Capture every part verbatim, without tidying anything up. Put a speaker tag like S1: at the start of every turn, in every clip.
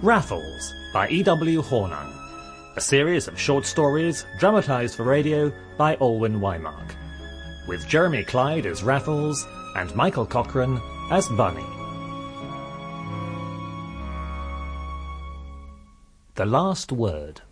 S1: Raffles by E W Hornung, a series of short stories dramatised for radio by Olwen Wymark, with Jeremy Clyde as Raffles and Michael Cochrane as Bunny. The Last Word.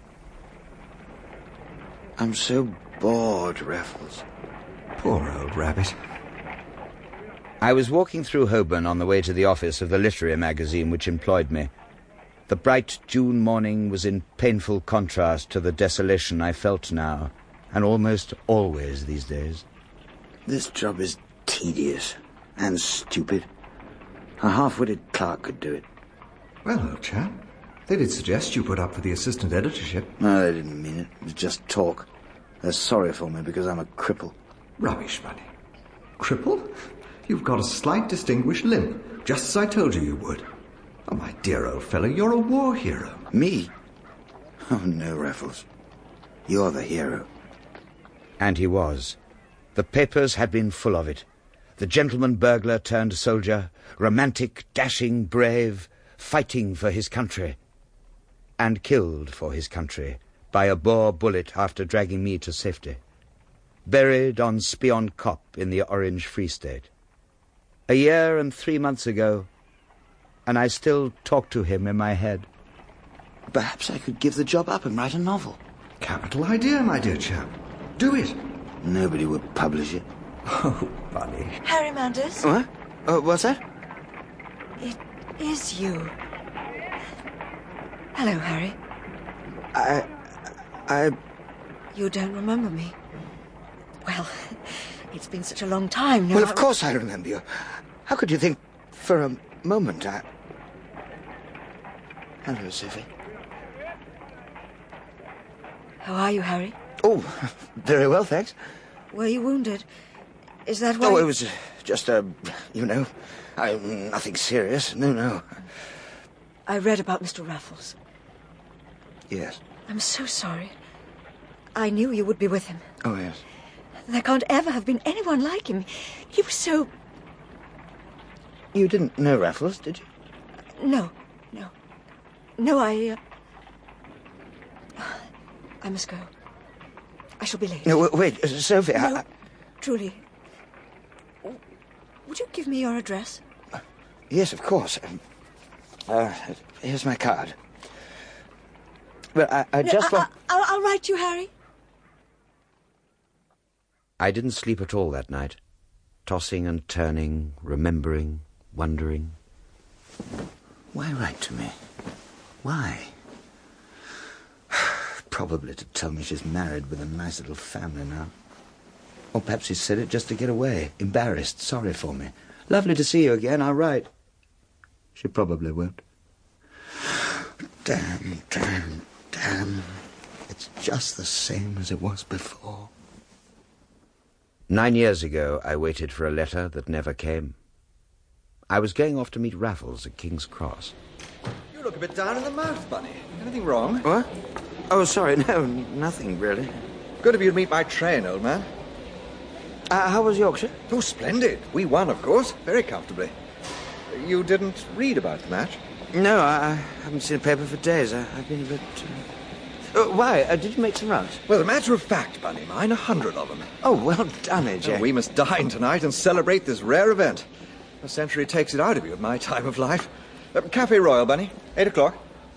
S2: I'm so bored, Raffles.
S3: Poor old rabbit.
S2: I was walking through Holborn on the way to the office of the literary magazine which employed me. The bright June morning was in painful contrast to the desolation I felt now, and almost always these days. This job is tedious and stupid. A half-witted clerk could do it.
S3: Well, old chap, they did suggest you put up for the assistant editorship.
S2: No, they didn't mean it. It was just talk. They're sorry for me because I'm a cripple.
S3: Rubbish, Bunny. Cripple? You've got a slight distinguished limp, just as I told you you would. Oh, my dear old fellow, you're a war hero.
S2: Me? Oh, no, Raffles. You're the hero. And he was. The papers had been full of it. The gentleman burglar turned soldier, romantic, dashing, brave, fighting for his country. And killed for his country by a Boer bullet after dragging me to safety. Buried on Spion Kop in the Orange Free State. A year and three months ago, and I still talk to him in my head. Perhaps I could give the job up and write a novel.
S3: Capital idea, my dear chap. Do it.
S2: Nobody would publish it.
S3: Oh, Bunny.
S4: Harry Manders?
S2: What? Uh, what's that?
S4: It is you. Hello, Harry.
S2: I... I...
S4: You don't remember me? Well, it's been such a long time now.
S2: Well, of course I remember you. How could you think for a moment I... Hello, Sophie.
S4: How are you, Harry?
S2: Oh, very well, thanks.
S4: Were you wounded? Is that why...
S2: Oh, it was uh, just, uh, you know, I, nothing serious. No, no.
S4: I read about Mister Raffles.
S2: Yes.
S4: I'm so sorry. I knew you would be with him.
S2: Oh, yes.
S4: There can't ever have been anyone like him. He was so...
S2: You didn't know Raffles, did you?
S4: No, no. No, I... Uh... I must go. I shall be late.
S2: No, wait, uh, Sophie,
S4: no,
S2: I...
S4: truly. Would you give me your address?
S2: Uh, yes, of course. Um, uh, here's my card. Well, I, I
S4: no,
S2: just
S4: I,
S2: want...
S4: I'll, I'll write you, Harry.
S2: I didn't sleep at all that night. Tossing and turning, remembering, wondering. Why write to me? Why? Probably to tell me she's married with a nice little family now. Or perhaps she said it just to get away. Embarrassed, sorry for me. Lovely to see you again, I'll write. She probably won't. Damn, damn, damn. It's just the same as it was before. Nine years ago, I waited for a letter that never came. I was going off to meet Raffles at King's Cross.
S3: You look a bit down in the mouth, Bunny. Anything wrong?
S2: What? Oh, sorry, no, nothing really.
S3: Good of you to meet by train, old man.
S2: Uh, how was Yorkshire?
S3: Oh, splendid. We won, of course, very comfortably. You didn't read about the match?
S2: No, I, I haven't seen a paper for days. I, I've been a bit... Uh... Uh, why? Uh, did you make some runs?
S3: Well, a matter of fact, Bunny, mine, a hundred of them.
S2: Oh, well done, A J.
S3: Oh, we must dine tonight and celebrate this rare event. A century takes it out of you at my time of life. Uh, Cafe Royal, Bunny. Eight o'clock.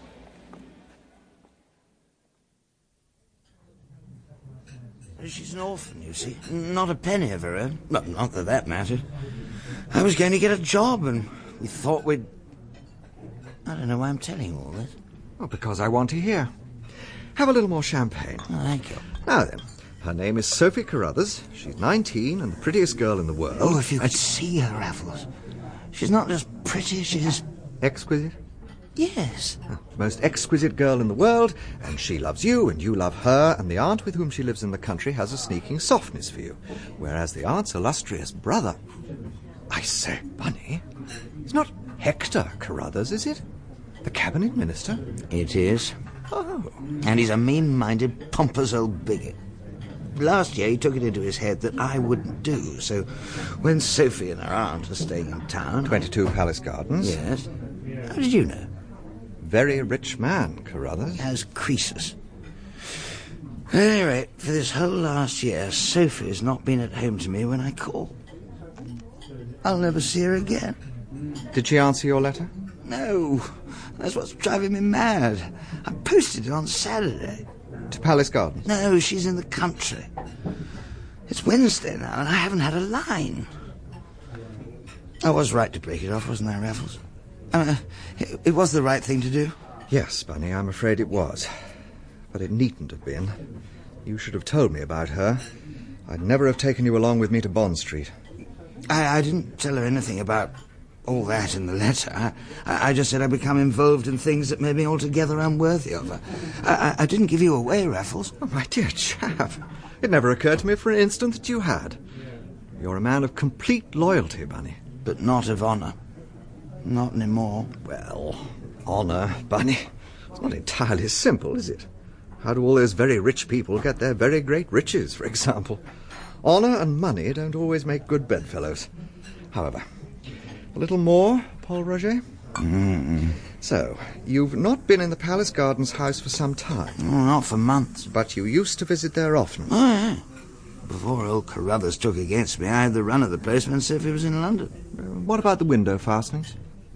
S2: She's an orphan, you see. Not a penny of her own. Well, not that that mattered. I was going to get a job, and we thought we'd... I don't know why I'm telling you all this.
S3: Well, because I want to hear. Have a little more champagne.
S2: Oh, thank you.
S3: Now then, her name is Sophie Carruthers. She's nineteen and the prettiest girl in the world.
S2: Oh, if you could see her, Raffles. She's not just pretty, she's...
S3: Exquisite?
S2: Yes.
S3: Most exquisite girl in the world, and she loves you, and you love her, and the aunt with whom she lives in the country has a sneaking softness for you, whereas the aunt's illustrious brother... I say, Bunny, it's not Hector Carruthers, is it? The cabinet minister?
S2: It is.
S3: Oh.
S2: And he's a mean-minded, pompous old bigot. Last year he took it into his head that I wouldn't do, so when Sophie and her aunt are staying in town...
S3: twenty-two Palace Gardens?
S2: Yes. How did you know?
S3: very rich man, Carruthers.
S2: He has Croesus. At any rate, for this whole last year, Sophie has not been at home to me when I call. I'll never see her again.
S3: Did she answer your letter?
S2: No, that's what's driving me mad. I posted it on Saturday.
S3: To Palace Gardens?
S2: No, she's in the country. It's Wednesday now, and I haven't had a line. I was right to break it off, wasn't I, Raffles? Uh, it, it was the right thing to do.
S3: Yes, Bunny, I'm afraid it was. But it needn't have been. You should have told me about her. I'd never have taken you along with me to Bond Street.
S2: I, I didn't tell her anything about all that in the letter. I, I just said I'd become involved in things that made me altogether unworthy of her. I, I, I didn't give you away, Raffles.
S3: Oh, my dear chap. It never occurred to me for an instant that you had. You're a man of complete loyalty, Bunny.
S2: But not of honour. Not anymore.
S3: Well, honour, Bunny. It's not entirely simple, is it? How do all those very rich people get their very great riches, for example? Honour and money don't always make good bedfellows. However, a little more, Paul Roget?
S2: Mm-mm.
S3: So, you've not been in the Palace Gardens house for some time.
S2: Oh, not for months.
S3: But you used to visit there often.
S2: Oh, yeah. Before old Carruthers took against me, I had the run of the place when Sophie was in London.
S3: Uh, what about the window fastenings?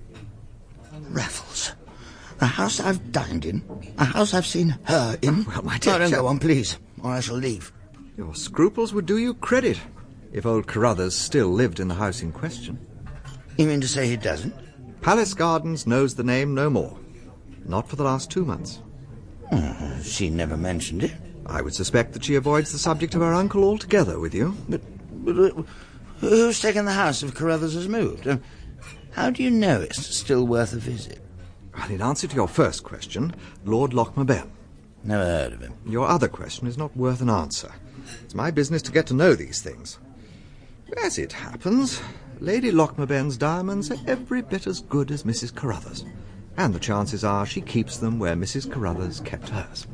S2: Raffles. A house I've dined in. A house I've seen her in.
S3: Well, my dear
S2: No, don't
S3: chap-
S2: go on, please, or I shall leave.
S3: Your scruples would do you credit, if old Carruthers still lived in the house in question.
S2: You mean to say he doesn't?
S3: Palace Gardens knows the name no more. Not for the last two months.
S2: Oh, she never mentioned it.
S3: I would suspect that she avoids the subject of her uncle altogether with you.
S2: But, but uh, who's taken the house if Carruthers has moved? Um, how do you know it's still worth a visit?
S3: Well, in answer to your first question, Lord Lochmaben.
S2: Never heard of him.
S3: Your other question is not worth an answer. It's my business to get to know these things. As it happens, Lady Lochmaben's diamonds are every bit as good as Missus Carruthers, and the chances are she keeps them where Missus Carruthers kept hers.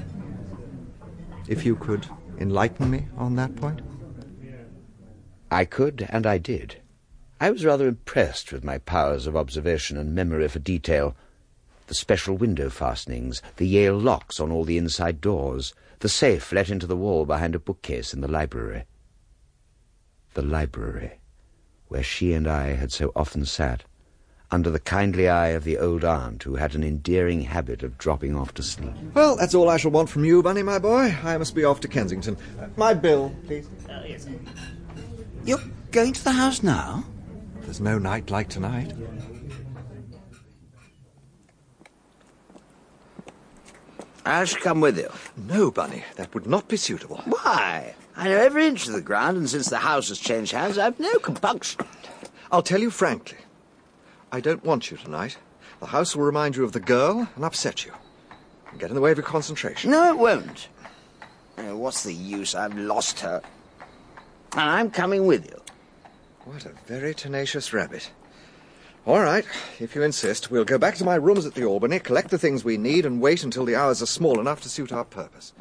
S3: If you could enlighten me on that point?
S2: I could, and I did. I was rather impressed with my powers of observation and memory for detail. The special window fastenings, the Yale locks on all the inside doors, the safe let into the wall behind a bookcase in the library. The library, where she and I had so often sat, under the kindly eye of the old aunt who had an endearing habit of dropping off to sleep.
S3: Well, that's all I shall want from you, Bunny, my boy. I must be off to Kensington. Uh, my bill, please.
S1: Uh, yes, sir.
S2: You're going to the house now?
S3: There's no night like tonight.
S2: I shall come with you.
S3: No, Bunny, that would not be suitable.
S2: Why? I know every inch of the ground, and since the house has changed hands, I've no compunction.
S3: I'll tell you frankly. I don't want you tonight. The house will remind you of the girl and upset you. And get in the way of your concentration.
S2: No, it won't. Oh, what's the use? I've lost her. And I'm coming with you.
S3: What a very tenacious rabbit. All right, if you insist, we'll go back to my rooms at the Albany, collect the things we need, and wait until the hours are small enough to suit our purpose.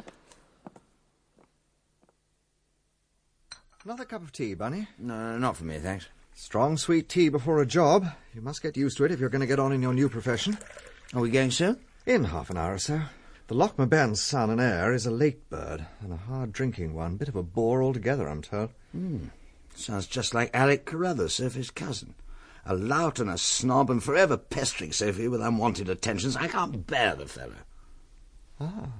S3: Another cup of tea, Bunny?
S2: No, not for me, thanks.
S3: Strong, sweet tea before a job. You must get used to it if you're going to get on in your new profession.
S2: Are we going soon?
S3: In half an hour or so. The Lochmaben's son and heir is a late bird, and a hard-drinking one. Bit of a bore altogether, I'm told.
S2: Hmm. Sounds just like Alec Carruthers, Sophie's cousin. A lout and a snob, and forever pestering Sophie with unwanted attentions. I can't bear the fellow.
S3: Ah.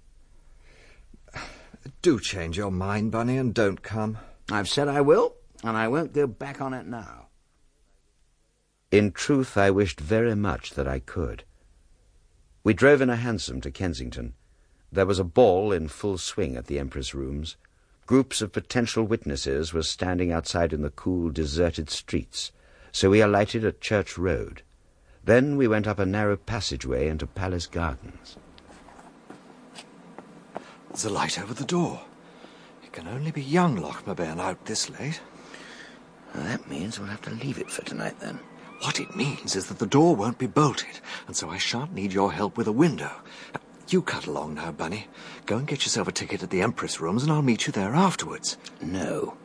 S3: Do change your mind, Bunny, and don't come.
S2: I've said I will, and I won't go back on it now. In truth, I wished very much that I could. We drove in a hansom to Kensington. There was a ball in full swing at the Empress Rooms. Groups of potential witnesses were standing outside in the cool, deserted streets, so we alighted at Church Road. Then we went up a narrow passageway into Palace Gardens.
S3: There's a light over the door. It can only be young Lochmaben out this late.
S2: Well, that means we'll have to leave it for tonight, then.
S3: What it means is that the door won't be bolted, and so I shan't need your help with a window. You cut along now, Bunny. Go and get yourself a ticket at the Empress Rooms, and I'll meet you there afterwards.
S2: No.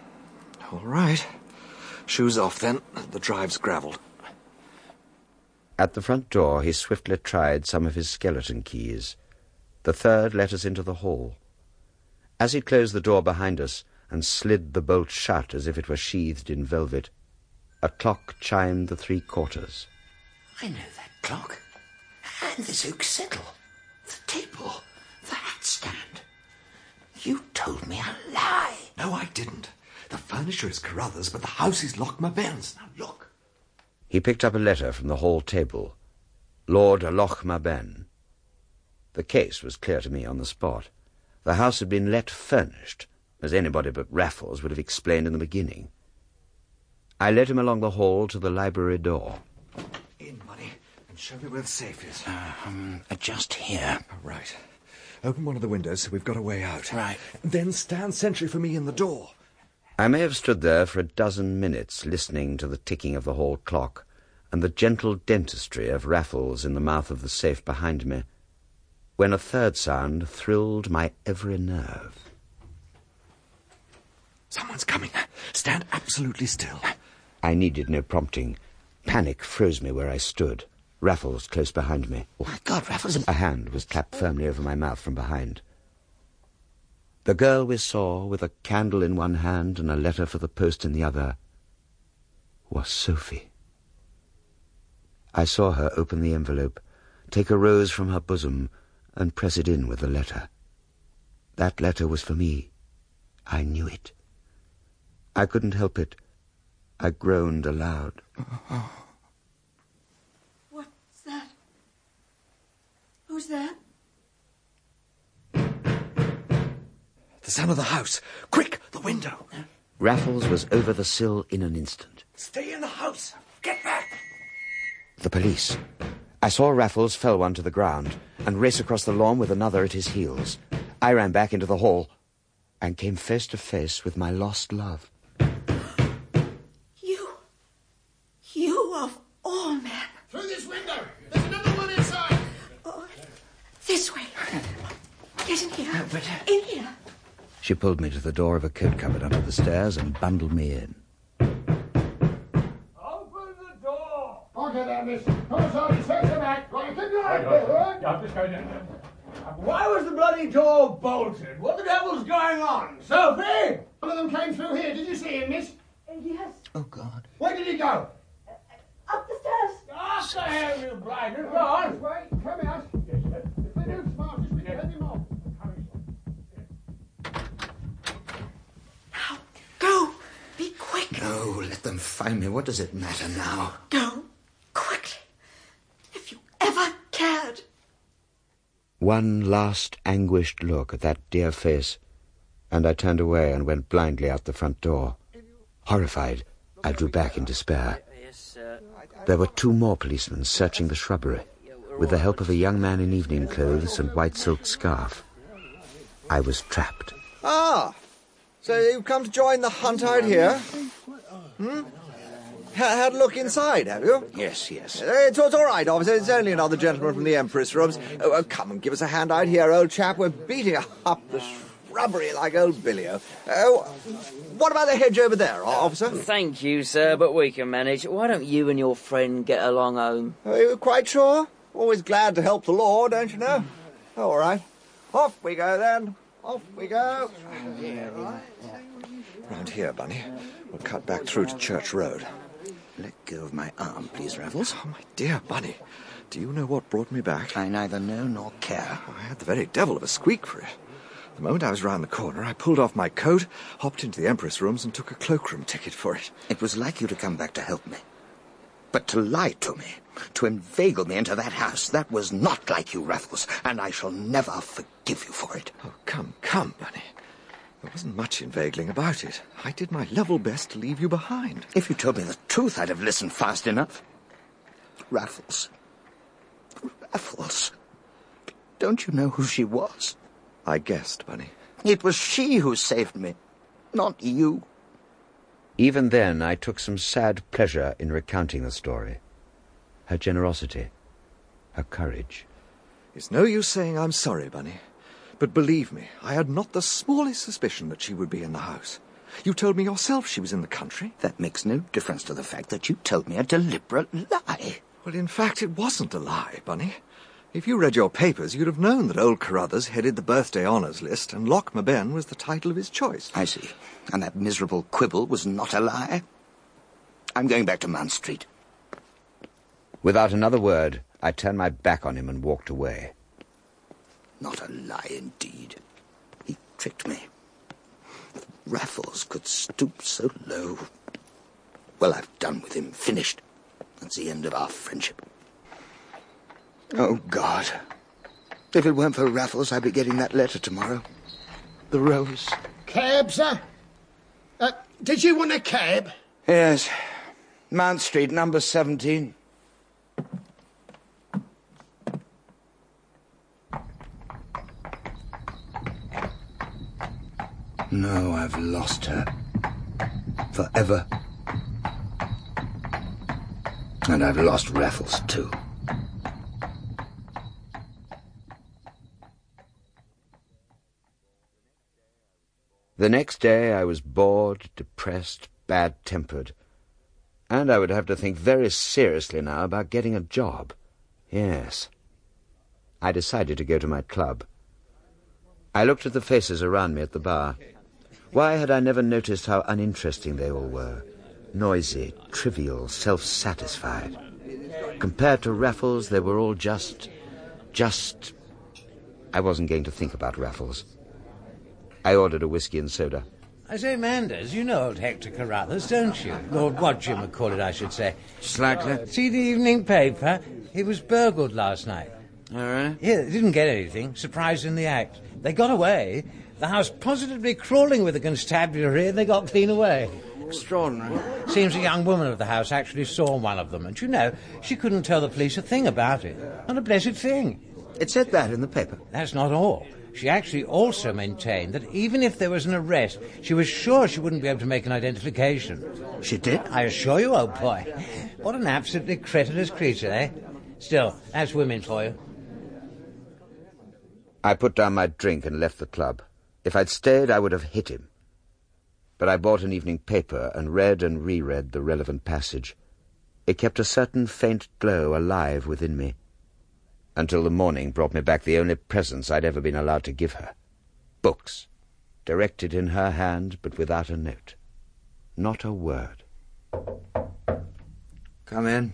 S3: All right. Shoes off, then. The drive's gravelled.
S2: At the front door he swiftly tried some of his skeleton keys. The third let us into the hall. As he closed the door behind us and slid the bolt shut as if it were sheathed in velvet, a clock chimed the three quarters.
S5: I know that clock. And this oak settle. The table. The hat stand. You told me a lie.
S3: No, I didn't. The furniture is Carruthers, but the house is Lochmaben's. Now look.
S2: He picked up a letter from the hall table. Lord Lochmaben. The case was clear to me on the spot. The house had been let furnished, as anybody but Raffles would have explained in the beginning. I led him along the hall to the library door.
S3: In, Bunny, and show me where the safe is.
S5: Uh, um, just here.
S3: Oh, right. Open one of the windows so we've got a way out.
S5: Right.
S3: Then stand sentry for me in the door.
S2: I may have stood there for a dozen minutes listening to the ticking of the hall clock and the gentle dentistry of Raffles in the mouth of the safe behind me, when a third sound thrilled my every nerve.
S3: Someone's coming. Stand absolutely still.
S2: I needed no prompting. Panic froze me where I stood, Raffles close behind me.
S5: Oh, my God, Raffles...
S2: A hand was clapped firmly over my mouth from behind. The girl we saw, with a candle in one hand and a letter for the post in the other, was Sophie. I saw her open the envelope, take a rose from her bosom, and press it in with the letter. That letter was for me. I knew it. I couldn't help it. I groaned aloud.
S4: What's that? Who's that?
S3: The son of the house. Quick, the window.
S2: Raffles was over the sill in an instant.
S3: Stay in the house. Get back.
S2: The police. I saw Raffles fell one to the ground and race across the lawn with another at his heels. I ran back into the hall and came face to face with my lost love.
S4: You. You of all men.
S6: Through this window. There's another one inside.
S4: Oh, this way. Get in here.
S5: No, but...
S4: In here.
S2: She pulled me to the door of a coat cupboard under the stairs and bundled me in.
S6: Open the door. Okay, there, miss. Come on, take them back. Right, keep your eyes open, right?
S7: Yeah, I'm just going down. Why was the bloody door bolted? What the devil's going on? Sophie!
S6: One of them came through here. Did you see him, miss?
S4: Uh, yes.
S5: Oh, God.
S6: Where did he go?
S4: Up the stairs.
S7: Up the hell, you blind. Go on.
S6: Wait, come out. If they do smart, just we can head him off.
S4: Now, go. Be quick.
S5: No, let them find me. What does it matter now?
S4: Go. Quickly. If you ever cared.
S2: One last anguished look at that dear face, and I turned away and went blindly out the front door. Horrified, I drew back in despair. There were two more policemen searching the shrubbery, with the help of a young man in evening clothes and white silk scarf. I was trapped.
S3: Ah, so you've come to join the hunt out here? Hmm? Ha- had a look inside, have you?
S5: Yes, yes.
S3: Uh, It's, it's all right, officer. It's only another gentleman from the Empress rooms. Oh, oh, come and give us a hand out here, old chap. We're beating up the shrubbery like old Billio. Oh, what about the hedge over there, officer?
S8: Thank you, sir, but we can manage. Why don't you and your friend get along home?
S3: Are you quite sure? Always glad to help the law, don't you know? All right. Off we go, then. Off we go. Round here, Bunny. We'll cut back through to Church Road.
S5: Let go of my arm, please, Raffles.
S3: Oh, my dear Bunny. Do you know what brought me back?
S5: I neither know nor care.
S3: I had the very devil of a squeak for it. The moment I was round the corner, I pulled off my coat, hopped into the Empress rooms, and took a cloakroom ticket for it.
S5: It was like you to come back to help me. But to lie to me, to inveigle me into that house, that was not like you, Raffles, and I shall never forgive you for it.
S3: Oh, come, come, Bunny. There wasn't much inveigling about it. I did my level best to leave you behind.
S5: If you told me the truth, I'd have listened fast enough. Raffles. Raffles. Don't you know who she was?
S3: I guessed, Bunny.
S5: It was she who saved me, not you.
S2: Even then, I took some sad pleasure in recounting the story. Her generosity, her courage.
S3: It's no use saying I'm sorry, Bunny. But believe me, I had not the smallest suspicion that she would be in the house. You told me yourself she was in the country.
S5: That makes no difference to the fact that you told me a deliberate lie.
S3: Well, in fact, it wasn't a lie, Bunny. If you read your papers, you'd have known that old Carruthers headed the birthday honours list, and Loch Maben was the title of his choice.
S5: I see. And that miserable quibble was not a lie? I'm going back to Mount Street.
S2: Without another word, I turned my back on him and walked away.
S5: Not a lie, indeed. He tricked me. Raffles could stoop so low. Well, I've done with him. Finished. That's the end of our friendship. Oh, God. If it weren't for Raffles, I'd be getting that letter tomorrow. The rose.
S6: Cab, sir? Uh, did you want a cab?
S2: Yes. Mount Street, number seventeen.
S5: No, I've lost her. Forever. And I've lost Raffles, too.
S2: The next day I was bored, depressed, bad-tempered. And I would have to think very seriously now about getting a job. Yes. I decided to go to my club. I looked at the faces around me at the bar. Why had I never noticed how uninteresting they all were? Noisy, trivial, self-satisfied. Compared to Raffles, they were all just... just... I wasn't going to think about Raffles. I ordered a whiskey and soda.
S9: I say, Manders, you know old Hector Carruthers, don't you? Lord Whatchamacallit, I should say.
S2: Slightly.
S9: See the evening paper? He was burgled last night.
S2: All right.
S9: Yeah, they didn't get anything. Surprised in the act. They got away. The house positively crawling with the constabulary, and they got clean away.
S2: Extraordinary.
S9: Seems a young woman of the house actually saw one of them, and you know, she couldn't tell the police a thing about it. Not a blessed thing.
S2: It said that in the paper.
S9: That's not all. She actually also maintained that even if there was an arrest, she was sure she wouldn't be able to make an identification.
S2: She did?
S9: I assure you, old boy. What an absolutely cretinous creature, eh? Still, that's women for you.
S2: I put down my drink and left the club. If I'd stayed, I would have hit him. But I bought an evening paper and read and reread the relevant passage. It kept a certain faint glow alive within me, until the morning brought me back the only presents I'd ever been allowed to give her. Books, directed in her hand, but without a note. Not a word. Come in.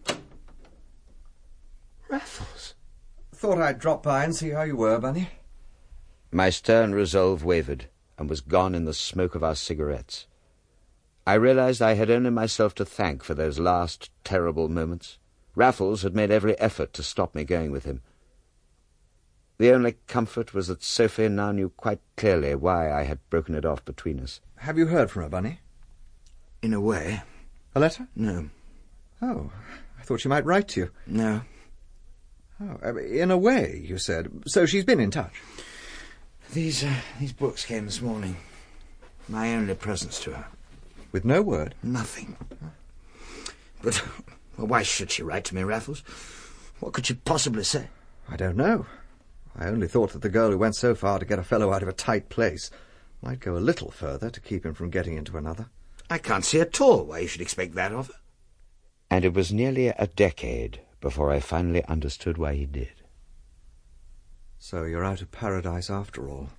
S3: Raffles. Thought I'd drop by and see how you were, Bunny.
S2: My stern resolve wavered and was gone in the smoke of our cigarettes. I realized I had only myself to thank for those last terrible moments. Raffles had made every effort to stop me going with him. The only comfort was that Sophie now knew quite clearly why I had broken it off between us.
S3: Have you heard from her, Bunny?
S5: In a way.
S3: A letter?
S5: No.
S3: Oh, I thought she might write to you.
S5: No.
S3: Oh, in a way, you said. So she's been in touch?
S5: These, uh, these books came this morning. My only presents to her.
S3: With no word?
S5: Nothing. But... well, why should she write to me, Raffles? What could she possibly say?
S3: I don't know. I only thought that the girl who went so far to get a fellow out of a tight place might go a little further to keep him from getting into another.
S5: I can't see at all why you should expect that of her.
S2: And it was nearly a decade before I finally understood why he did.
S3: So you're out of paradise after all.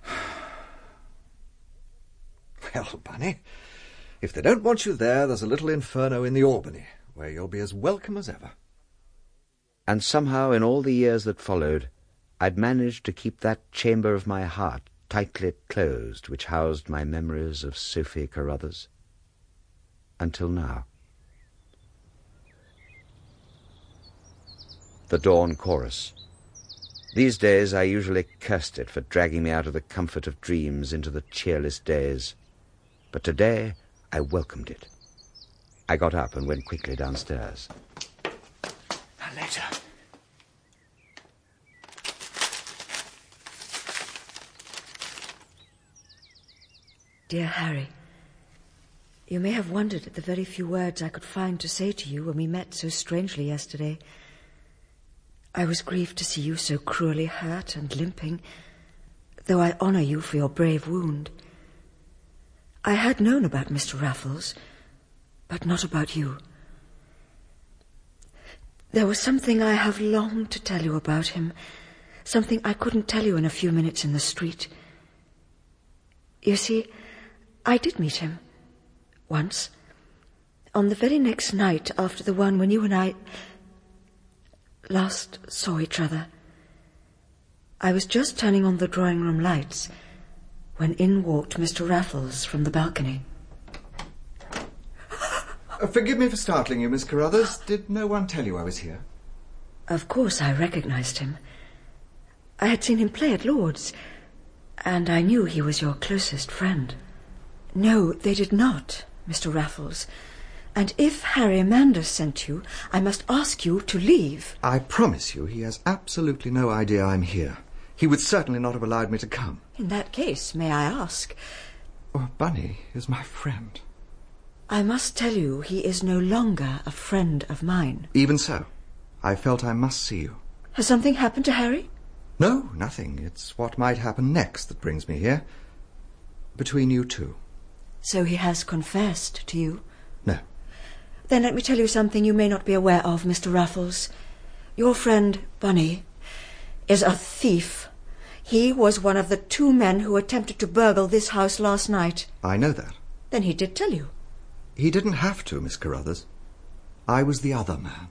S3: Well, Bunny, if they don't want you there, there's a little inferno in the Albany, where you'll be as welcome as ever.
S2: And somehow, in all the years that followed, I'd managed to keep that chamber of my heart tightly closed which housed my memories of Sophie Carruthers. Until now. The Dawn Chorus. These days I usually cursed it for dragging me out of the comfort of dreams into the cheerless days. But today I welcomed it. I got up and went quickly downstairs.
S5: A letter.
S4: Dear Harry, you may have wondered at the very few words I could find to say to you when we met so strangely yesterday. I was grieved to see you so cruelly hurt and limping, though I honour you for your brave wound. I had known about Mister Raffles, but not about you. There was something I have longed to tell you about him, something I couldn't tell you in a few minutes in the street. You see, I did meet him, once, on the very next night after the one when you and I last saw each other. I was just turning on the drawing-room lights when in walked Mister Raffles from the balcony.
S3: Uh, forgive me for startling you, Miss Carruthers. Did no one tell you I was here?
S4: Of course I recognized him. I had seen him play at Lord's, and I knew he was your closest friend. No, they did not, Mister Raffles. And if Harry Amanda sent you, I must ask you to leave.
S3: I promise you he has absolutely no idea I'm here. He would certainly not have allowed me to come.
S4: In that case, may I ask?
S3: Oh, Bunny is my friend.
S4: I must tell you he is no longer a friend of mine.
S3: Even so, I felt I must see you.
S4: Has something happened to Harry?
S3: No, nothing. It's what might happen next that brings me here. Between you two.
S4: So he has confessed to you?
S3: No.
S4: Then let me tell you something you may not be aware of, Mister Raffles. Your friend, Bunny, is a thief. He was one of the two men who attempted to burgle this house last night.
S3: I know that.
S4: Then he did tell you.
S3: He didn't have to, Miss Carruthers. I was the other man.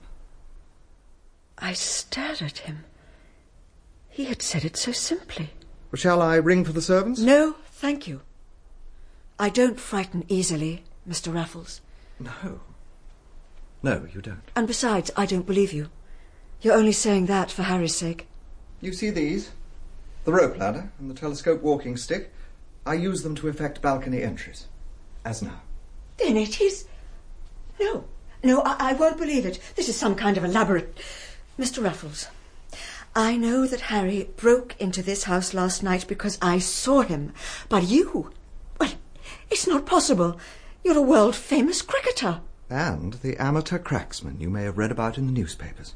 S4: I stared at him. He had said it so simply.
S3: Shall I ring for the servants?
S4: No, thank you. I don't frighten easily, Mister Raffles.
S3: No. No, you don't.
S4: And besides, I don't believe you. You're only saying that for Harry's sake.
S3: You see these? The rope ladder and the telescope walking stick. I use them to effect balcony entries. As now.
S4: Then it is... No, no, I, I won't believe it. This is some kind of elaborate... Mister Raffles, I know that Harry broke into this house last night because I saw him. But you... Well, it's not possible. You're a world-famous cricketer.
S3: And the amateur cracksman you may have read about in the newspapers.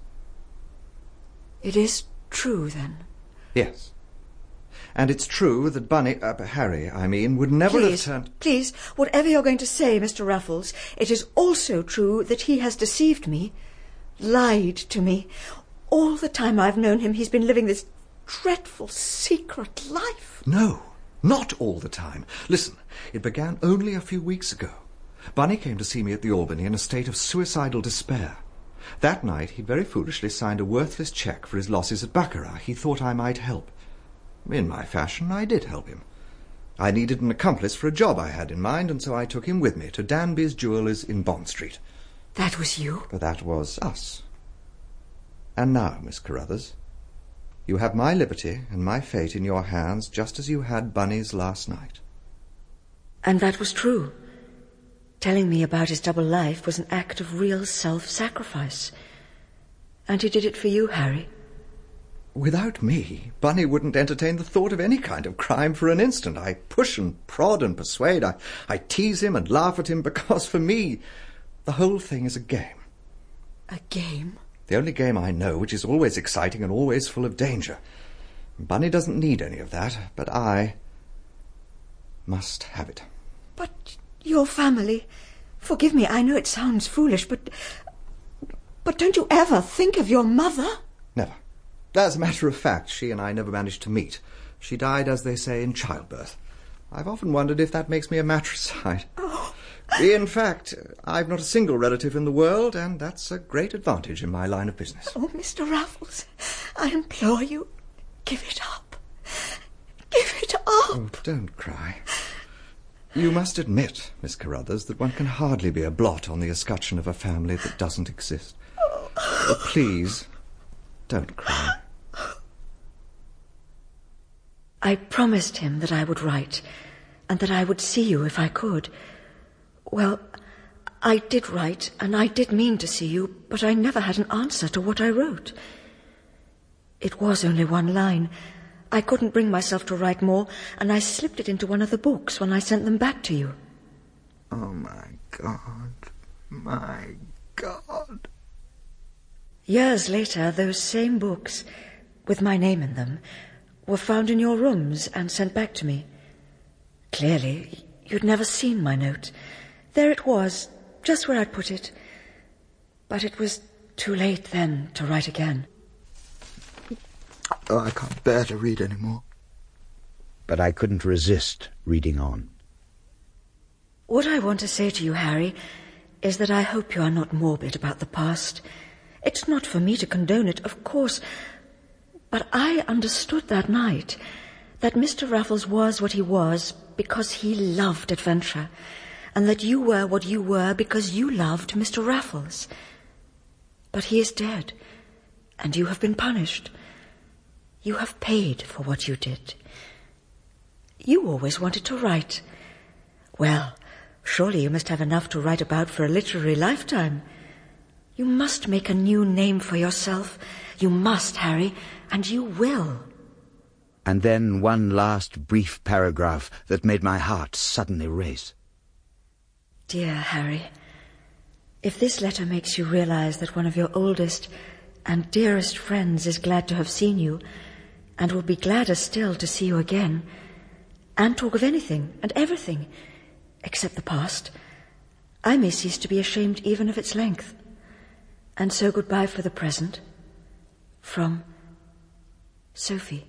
S4: It is true, then?
S3: Yes. And it's true that Bunny, uh, Harry, I mean, would never
S4: please,
S3: have turned...
S4: Please, whatever you're going to say, Mister Raffles, it is also true that he has deceived me, lied to me. All the time I've known him, he's been living this dreadful secret life.
S3: No, not all the time. Listen, it began only a few weeks ago. Bunny came to see me at the Albany in a state of suicidal despair. That night he very foolishly signed a worthless cheque for his losses at baccarat. He thought I might help. In my fashion, I did help him. I needed an accomplice for a job I had in mind, and so I took him with me to Danby's Jewellers in Bond Street.
S4: That was you?
S3: But that was us. And now, Miss Carruthers, you have my liberty and my fate in your hands just as you had Bunny's last night.
S4: And that was true. Telling me about his double life was an act of real self-sacrifice. And he did it for you, Harry.
S3: Without me, Bunny wouldn't entertain the thought of any kind of crime for an instant. I push and prod and persuade. I, I tease him and laugh at him because, for me, the whole thing is a game.
S4: A game?
S3: The only game I know which is always exciting and always full of danger. Bunny doesn't need any of that, but I must have it.
S4: But your family... Forgive me, I know it sounds foolish, but... But don't you ever think of your mother?
S3: Never. As a matter of fact, she and I never managed to meet. She died, as they say, in childbirth. I've often wondered if that makes me a matricide.
S4: Oh.
S3: In fact, I've not a single relative in the world, and that's a great advantage in my line of business.
S4: Oh, Mister Raffles, I implore you, give it up. Give it up.
S3: Oh, don't cry. You must admit, Miss Carruthers, that one can hardly be a blot on the escutcheon of a family that doesn't exist. Oh. Please, don't cry.
S4: I promised him that I would write, and that I would see you if I could. Well, I did write, and I did mean to see you, but I never had an answer to what I wrote. It was only one line. I couldn't bring myself to write more, and I slipped it into one of the books when I sent them back to you.
S5: Oh, my God. My God.
S4: Years later, those same books, with my name in them, were found in your rooms and sent back to me. Clearly, you'd never seen my note. There it was, just where I'd put it. But it was too late then to write again.
S5: Oh, I can't bear to read any more.
S2: But I couldn't resist reading on.
S4: What I want to say to you, Harry, is that I hope you are not morbid about the past. It's not for me to condone it, of course, but I understood that night that Mister Raffles was what he was because he loved adventure, and that you were what you were because you loved Mister Raffles. But he is dead, and you have been punished. You have paid for what you did. You always wanted to write. Well, surely you must have enough to write about for a literary lifetime. You must make a new name for yourself. You must, Harry, and you will.
S2: And then one last brief paragraph that made my heart suddenly race.
S4: Dear Harry, if this letter makes you realize that one of your oldest and dearest friends is glad to have seen you, and will be gladder still to see you again, and talk of anything and everything, except the past, I may cease to be ashamed even of its length. And so goodbye for the present. From Sophie.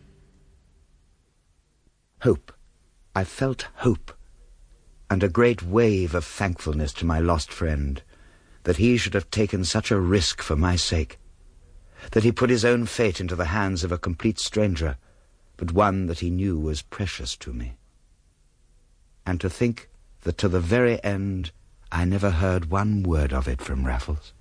S2: Hope. I felt hope, and a great wave of thankfulness to my lost friend, that he should have taken such a risk for my sake, that he put his own fate into the hands of a complete stranger, but one that he knew was precious to me. And to think that to the very end I never heard one word of it from Raffles.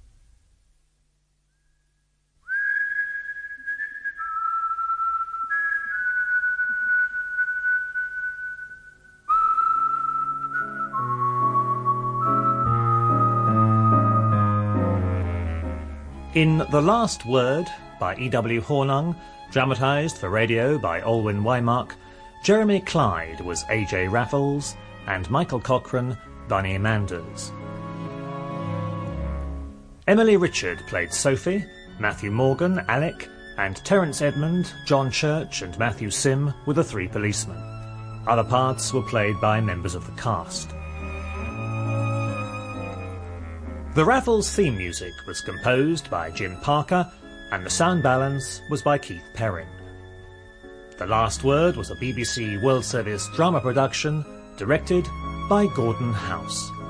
S1: In The Last Word, by E W Hornung, dramatised for radio by Olwen Wymark, Jeremy Clyde was A J Raffles, and Michael Cochrane, Bunny Manders. Emily Richard played Sophie, Matthew Morgan, Alec, and Terence Edmund, John Church and Matthew Sim were the three policemen. Other parts were played by members of the cast. The Raffles theme music was composed by Jim Parker, and the sound balance was by Keith Perrin. The Last Word was a B B C World Service drama production, directed by Gordon House.